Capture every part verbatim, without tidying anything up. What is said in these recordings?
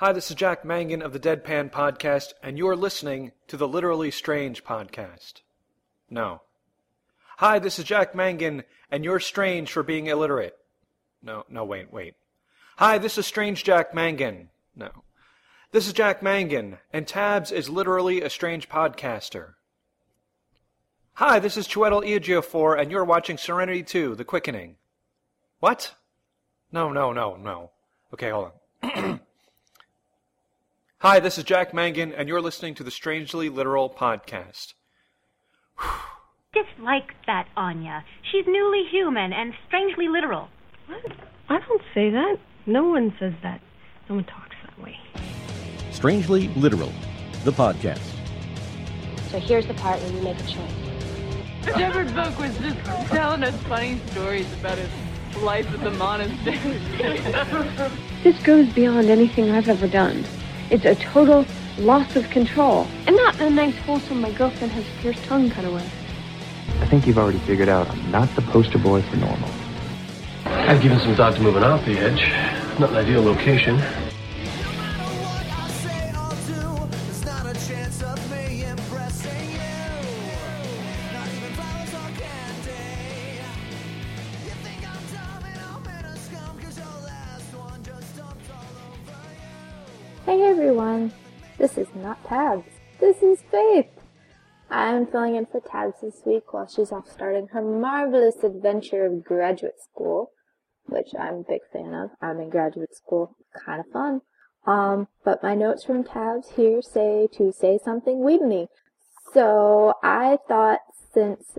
Hi, this is Jack Mangan of the Deadpan Podcast, and you're listening to the Literally Strange Podcast. No. Hi, this is Jack Mangan, and you're strange for being illiterate. No, no, wait, wait. Hi, this is Strange Jack Mangan. No. This is Jack Mangan, and Tabs is literally a strange podcaster. Hi, this is Chiwetel Ejiofor, and you're watching Serenity two, The Quickening. What? No, no, no, no. Okay, hold on. Hi, this is Jack Mangan, and you're listening to the Strangely Literal Podcast. Dislike that Anya. She's newly human and strangely literal. What? I don't say that. No one says that. No one talks that way. Strangely Literal, the podcast. So here's the part where you make a choice. Shepard Book was just telling us funny stories about his life at the monastery. This goes beyond anything I've ever done. It's a total loss of control. And not a nice, wholesome, my girlfriend has a pierced tongue kind of way. I think you've already figured out I'm not the poster boy for normal. I've given some thought to moving off the edge. Not an ideal location. Hey everyone, this is not Tabs, this is Faith. I'm filling in for Tabs this week while she's off starting her marvelous adventure of graduate school, which I'm a big fan of. I'm in graduate school, kind of fun. Um, but my notes from Tabs here say to say something Whedon-y. So I thought since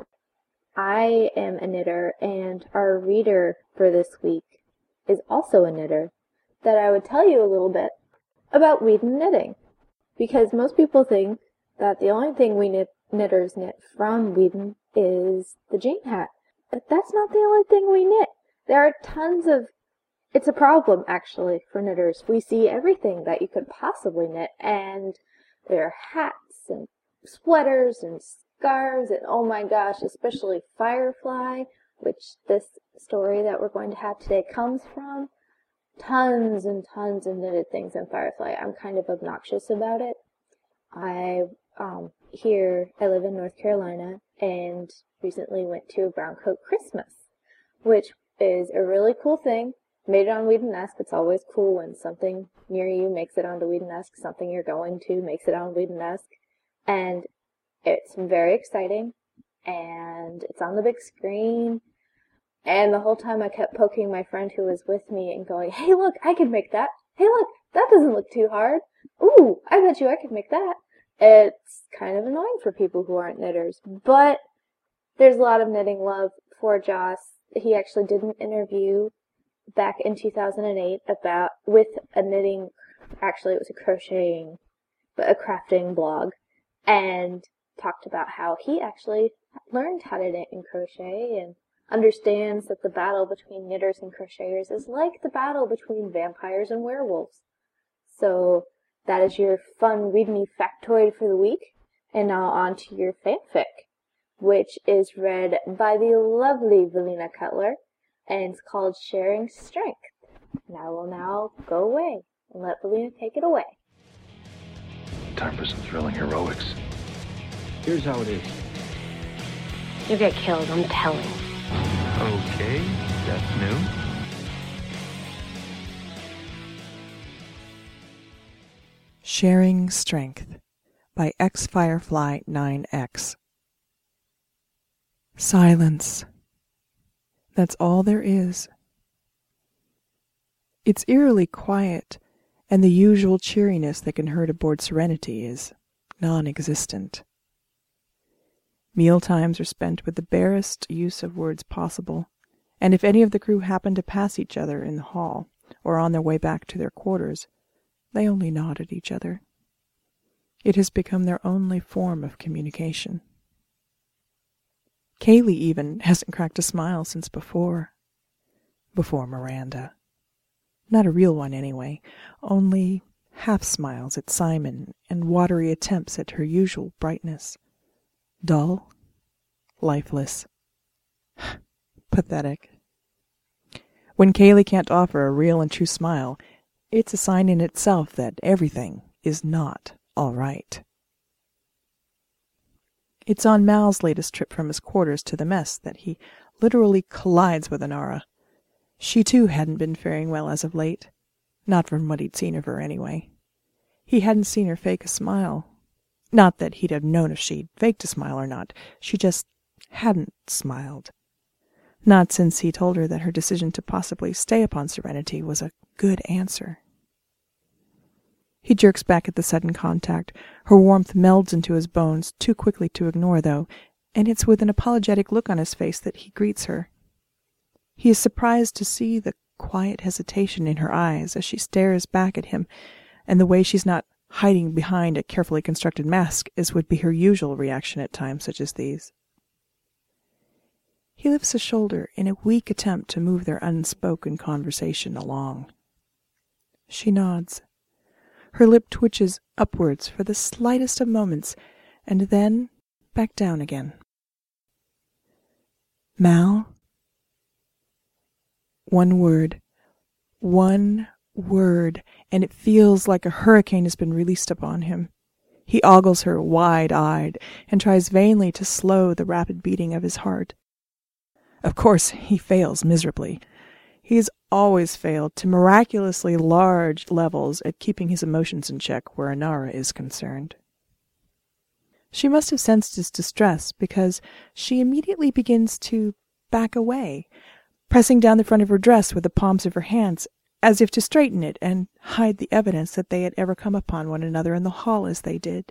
I am a knitter and our reader for this week is also a knitter, that I would tell you a little bit about Whedon knitting, because most people think that the only thing we knit, knitters knit from Whedon is the jean hat, but that's not the only thing we knit. There are tons of, it's a problem actually for knitters. We see everything that you could possibly knit, and there are hats and sweaters and scarves, and oh my gosh, especially Firefly, which this story that we're going to have today comes from. Tons and tons of knitted things in Firefly. I'm kind of obnoxious about it. I, um, here, I live in North Carolina, and recently went to a Brown Coat Christmas, which is a really cool thing. Made it on Whedon-esque. It's always cool when something near you makes it onto Whedon-esque, something you're going to makes it on Whedon-esque, and it's very exciting, and it's on the big screen. And the whole time I kept poking my friend who was with me and going, hey, look, I could make that. Hey, look, that doesn't look too hard. Ooh, I bet you I could make that. It's kind of annoying for people who aren't knitters. But there's a lot of knitting love for Joss. He actually did an interview back in two thousand eight about, with a knitting, actually it was a crocheting, but a crafting blog, and talked about how he actually learned how to knit and crochet and understands that the battle between knitters and crocheters is like the battle between vampires and werewolves. So that is your fun Whedon-y factoid for the week. And now on to your fanfic, which is read by the lovely Valina Cutler, and it's called Sharing Strength. And I will now go away and let Valina take it away. Time for some thrilling heroics. Here's how it is. You'll get killed, I'm telling. Okay, that's new. Sharing Strength by X Firefly nine X. Silence. That's all there is. It's eerily quiet, and the usual cheeriness that can hurt aboard Serenity is non-existent. Meal times are spent with the barest use of words possible, and if any of the crew happen to pass each other in the hall or on their way back to their quarters, they only nod at each other. It has become their only form of communication. Kaylee even hasn't cracked a smile since before. Before Miranda. Not a real one anyway, only half smiles at Simon and watery attempts at her usual brightness. Dull, lifeless, pathetic. When Kaylee can't offer a real and true smile, it's a sign in itself that everything is not all right. It's on Mal's latest trip from his quarters to the mess that he literally collides with Inara. She too hadn't been faring well as of late. Not from what he'd seen of her, anyway. He hadn't seen her fake a smile. Not that he'd have known if she'd faked a smile or not. She just hadn't smiled. Not since he told her that her decision to possibly stay upon Serenity was a good answer. He jerks back at the sudden contact. Her warmth melds into his bones, too quickly to ignore, though, and it's with an apologetic look on his face that he greets her. He is surprised to see the quiet hesitation in her eyes as she stares back at him, and the way she's not hiding behind a carefully constructed mask as would be her usual reaction at times such as these. He lifts a shoulder in a weak attempt to move their unspoken conversation along. She nods. Her lip twitches upwards for the slightest of moments, and then back down again. Mal? One word. One word, and it feels like a hurricane has been released upon him. He ogles her wide-eyed and tries vainly to slow the rapid beating of his heart. Of course, he fails miserably. He's always failed to miraculously large levels at keeping his emotions in check where Inara is concerned. She must have sensed his distress because she immediately begins to back away, pressing down the front of her dress with the palms of her hands, as if to straighten it and hide the evidence that they had ever come upon one another in the hall as they did.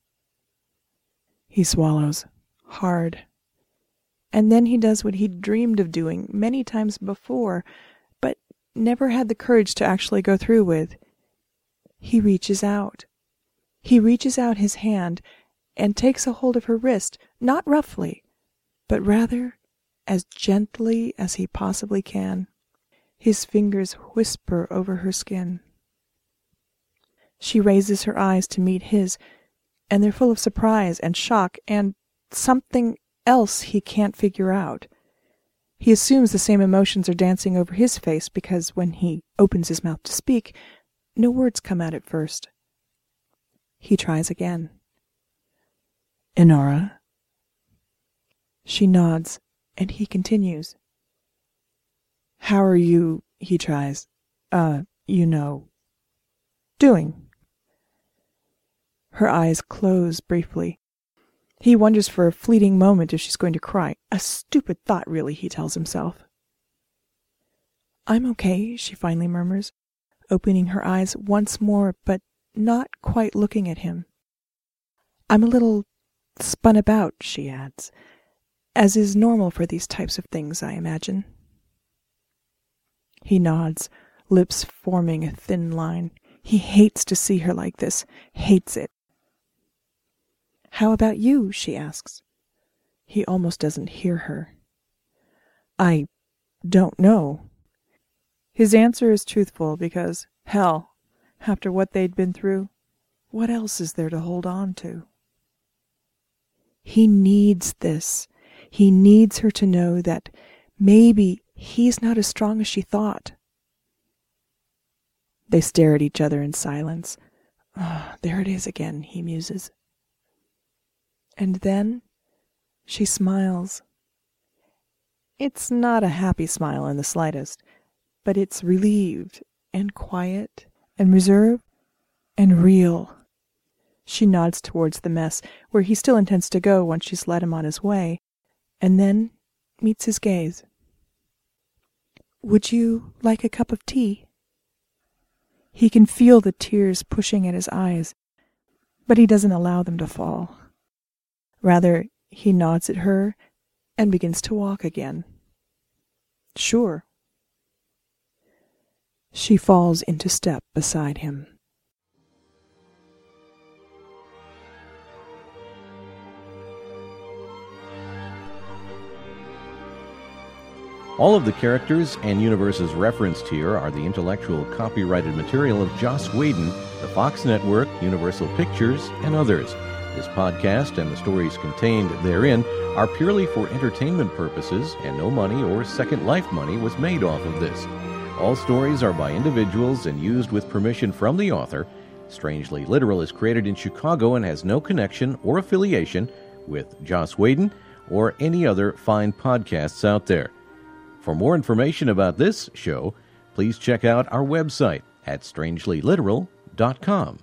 He swallows, hard. And then he does what he'd dreamed of doing many times before, but never had the courage to actually go through with. He reaches out. He reaches out his hand and takes a hold of her wrist, not roughly, but rather as gently as he possibly can. His fingers whisper over her skin. She raises her eyes to meet his, and they're full of surprise and shock and something else he can't figure out. He assumes the same emotions are dancing over his face because when he opens his mouth to speak, no words come out at first. He tries again. Inara? She nods, and he continues. How are you, he tries, uh, you know, doing? Her eyes close briefly. He wonders for a fleeting moment if she's going to cry. A stupid thought, really, he tells himself. I'm okay, she finally murmurs, opening her eyes once more, but not quite looking at him. I'm a little spun about, she adds, as is normal for these types of things, I imagine. He nods, lips forming a thin line. He hates to see her like this, hates it. How about you? She asks. He almost doesn't hear her. I don't know. His answer is truthful because, hell, after what they'd been through, what else is there to hold on to? He needs this. He needs her to know that maybe he's not as strong as she thought. They stare at each other in silence. Oh, there it is again, he muses. And then she smiles. It's not a happy smile in the slightest, but it's relieved and quiet and reserved and real. She nods towards the mess, where he still intends to go once she's led him on his way, and then meets his gaze. Would you like a cup of tea? He can feel the tears pushing at his eyes, but he doesn't allow them to fall. Rather, he nods at her and begins to walk again. Sure. She falls into step beside him. All of the characters and universes referenced here are the intellectual copyrighted material of Joss Whedon, the Fox Network, Universal Pictures, and others. This podcast and the stories contained therein are purely for entertainment purposes, and no money or Second Life money was made off of this. All stories are by individuals and used with permission from the author. Strangely Literal is created in Chicago and has no connection or affiliation with Joss Whedon or any other fine podcasts out there. For more information about this show, please check out our website at strangely literal dot com.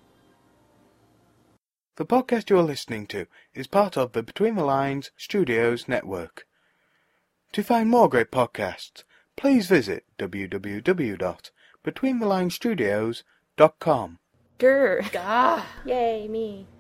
The podcast you're listening to is part of the Between the Lines Studios network. To find more great podcasts, please visit w w w dot between the lines studios dot com. Grr. Gah. Yay, me.